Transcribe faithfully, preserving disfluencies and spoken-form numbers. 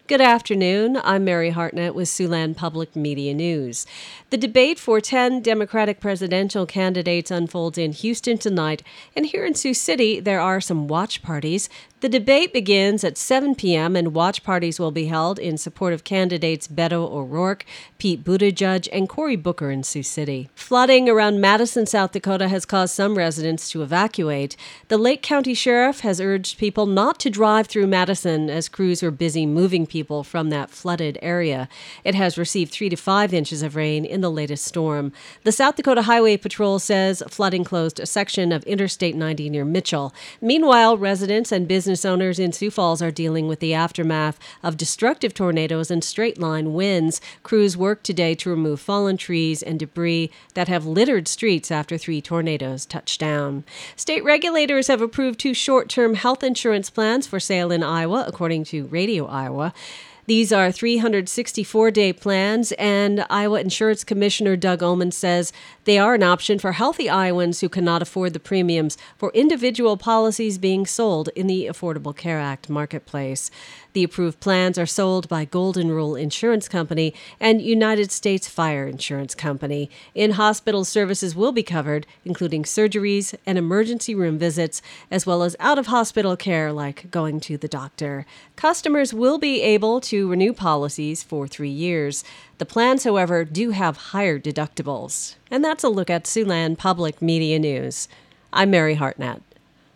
Good afternoon. I'm Mary Hartnett with Siouxland Public Media News. The debate for ten Democratic presidential candidates unfolds in Houston tonight, and here in Sioux City, there are some watch parties. The debate begins at seven p.m., and watch parties will be held in support of candidates Beto O'Rourke, Pete Buttigieg, and Cory Booker in Sioux City. Flooding around Madison, South Dakota has caused some residents to evacuate. The Lake County Sheriff has urged people not to drive through Madison as crews are busy moving people from that flooded area. It has received three to five inches of rain in the latest storm. The South Dakota Highway Patrol says flooding closed a section of Interstate ninety near Mitchell. Meanwhile, residents and business owners in Sioux Falls are dealing with the aftermath of destructive tornadoes and straight-line winds. Crews worked today to remove fallen trees and debris that have littered streets after three tornadoes touched down. State regulators have approved two short-term health insurance plans for sale in Iowa, according to Radio Iowa. These are three hundred sixty-four day plans, and Iowa Insurance Commissioner Doug Omen says they are an option for healthy Iowans who cannot afford the premiums for individual policies being sold in the Affordable Care Act marketplace. The approved plans are sold by Golden Rule Insurance Company and United States Fire Insurance Company. In-hospital services will be covered, including surgeries and emergency room visits, as well as out-of-hospital care like going to the doctor. Customers will be able to renew policies for three years. The plans, however, do have higher deductibles. And that's a look at Siouxland Public Media News. I'm Mary Hartnett.